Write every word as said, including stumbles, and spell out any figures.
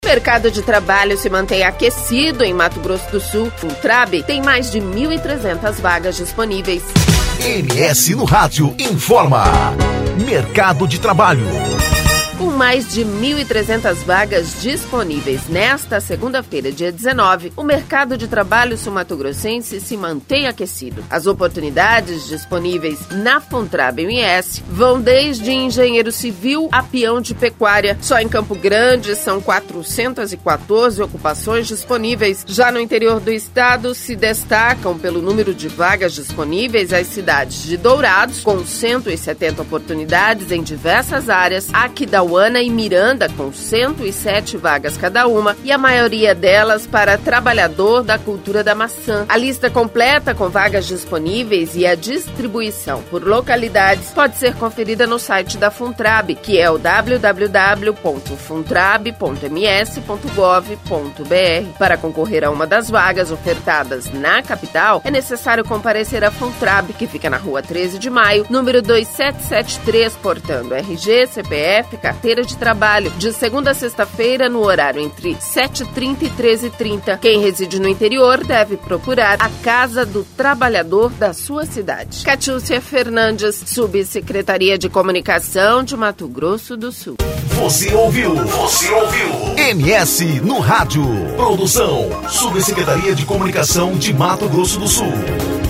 Mercado de trabalho se mantém aquecido em Mato Grosso do Sul. O Funtrab tem mais de mil e trezentas vagas disponíveis. M S no Rádio informa. Mercado de trabalho. Com mais de mil e trezentas vagas disponíveis nesta segunda-feira, dia dezenove, o mercado de trabalho sul-mato-grossense se mantém aquecido. As oportunidades disponíveis na Funtrab M S vão desde engenheiro civil a peão de pecuária. Só em Campo Grande são quatrocentas e quatorze ocupações disponíveis. Já no interior do estado se destacam pelo número de vagas disponíveis as cidades de Dourados, com cento e setenta oportunidades em diversas áreas, Aquidauana e Miranda, com cento e sete vagas cada uma, e a maioria delas para trabalhador da cultura da maçã. A lista completa com vagas disponíveis e a distribuição por localidades pode ser conferida no site da Funtrab, que é o w w w ponto funtrab ponto m s ponto gov ponto b r. Para concorrer a uma das vagas ofertadas na capital, é necessário comparecer à Funtrab, que fica na rua treze de maio, número dois sete sete três, portando R G, C P F, carteira de trabalho, de segunda a sexta-feira, no horário entre sete e trinta e treze e trinta. Quem reside no interior deve procurar a Casa do Trabalhador da sua cidade. Catiúcia Fernandes, Subsecretaria de Comunicação de Mato Grosso do Sul. Você ouviu? Você ouviu? M S no Rádio. Produção, Subsecretaria de Comunicação de Mato Grosso do Sul.